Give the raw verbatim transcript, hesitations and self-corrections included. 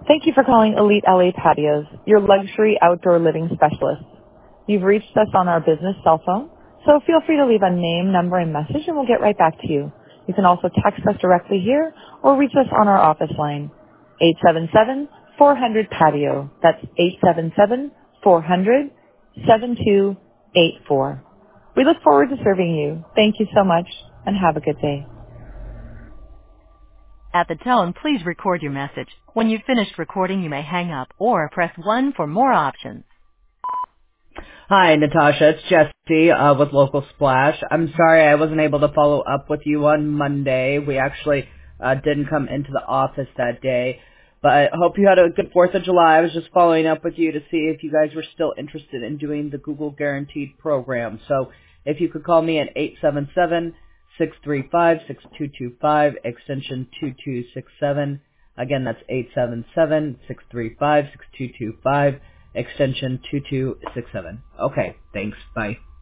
Thank you for calling Elite L A Patios, your luxury outdoor living specialist. You've reached us on our business cell phone, so feel free to leave a name, number, and message, and we'll get right back to you. You can also text us directly here or reach us on our office line, eight seven seven, four hundred, patio. That's eight seven seven, four hundred, seven two eight four. We look forward to serving you. Thank you so much, and have a good day. At the tone, please record your message. When you've finished recording, you may hang up or press one for more options. Hi, Natasha. It's Jesse uh, with Local Splash. I'm sorry I wasn't able to follow up with you on Monday. We actually uh, didn't come into the office that day. But I hope you had a good fourth of July. I was just following up with you to see if you guys were still interested in doing the Google Guaranteed program. So if you could call me at eight seven seven, six three five, six two two five, extension two two six seven. Again, that's eight seven seven, six three five, six two two five, extension two two six seven. Okay, thanks. Bye.